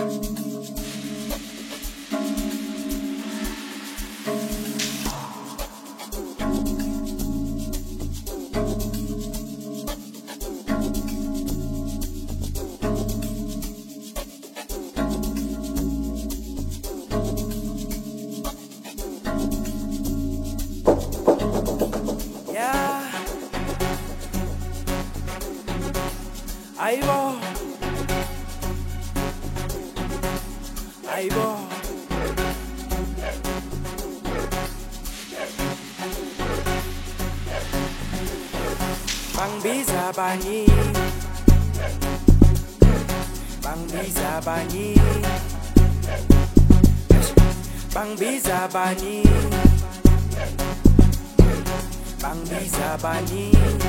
Aibo, aibo. Bangibiza bani, bangibiza bani, bangibiza bani, bangibiza bani.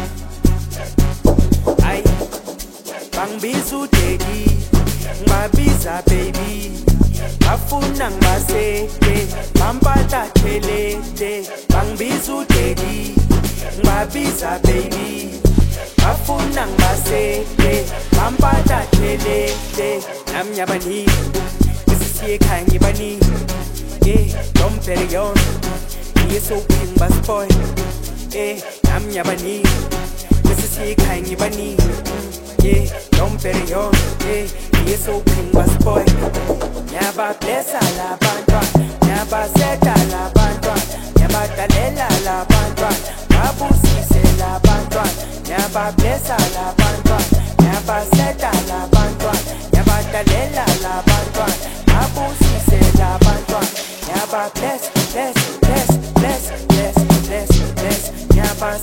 Ay. Bangibiza udeki, ngibabiza baby, bafuna ngibaseke, bampatha thelete. Bangibiza udeki, ngibabiza baby, bafuna ngibaseke, bampatha thelete. Nami yabani, isisiye ekhaya ngibani, don't bet it on, ngiyesophi ngibaspoil. Nami yabani, isisiye ekhaya ngibani, don't bet it on, yes, open my spoil. Never bless la bandwa, never set la bandwa, never talela la bandwa, babu si la bandwa, never bless la bandwa, never set la bandwa, never talela la bandwa, babu si la bandwa, never bless, never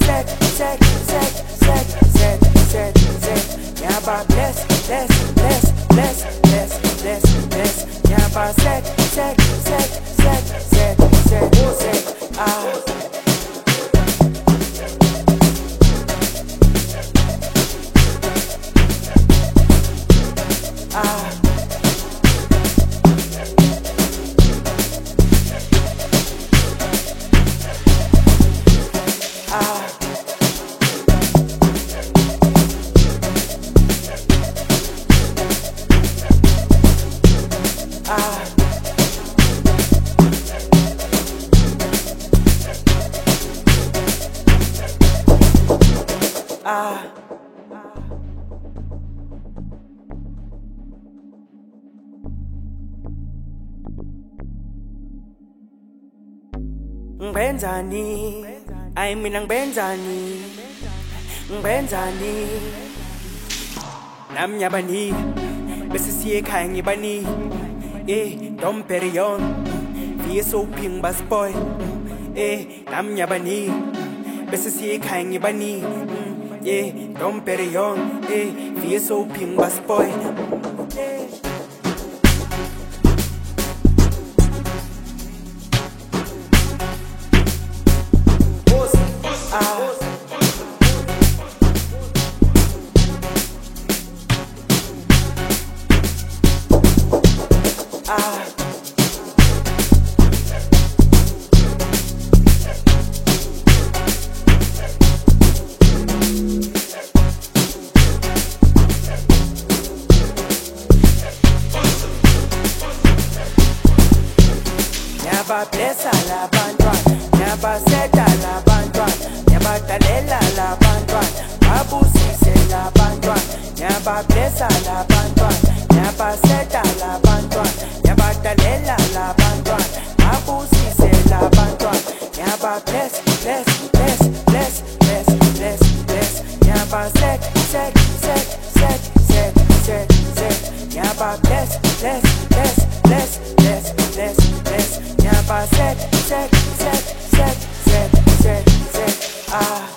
set. Never bless, never set, Ngibenzani, ay mina ngibenzani, ngibenzani. Nami yabani, bese siye ekhaya ngibani, don't bet it on, ngiyesophi ngibaspoil. Nami yabani, bese siye ekhaya ngibani, don't bet it on, ngiyesophi ngibaspoil. Never bless la bandwa, never set la bandwa, never talela la bandwa, babu si la bandwa, never bless la bandwa, never set la bandwa, never talela la bandwa, babu si la bandwa, never bless, never set, never bless, never set.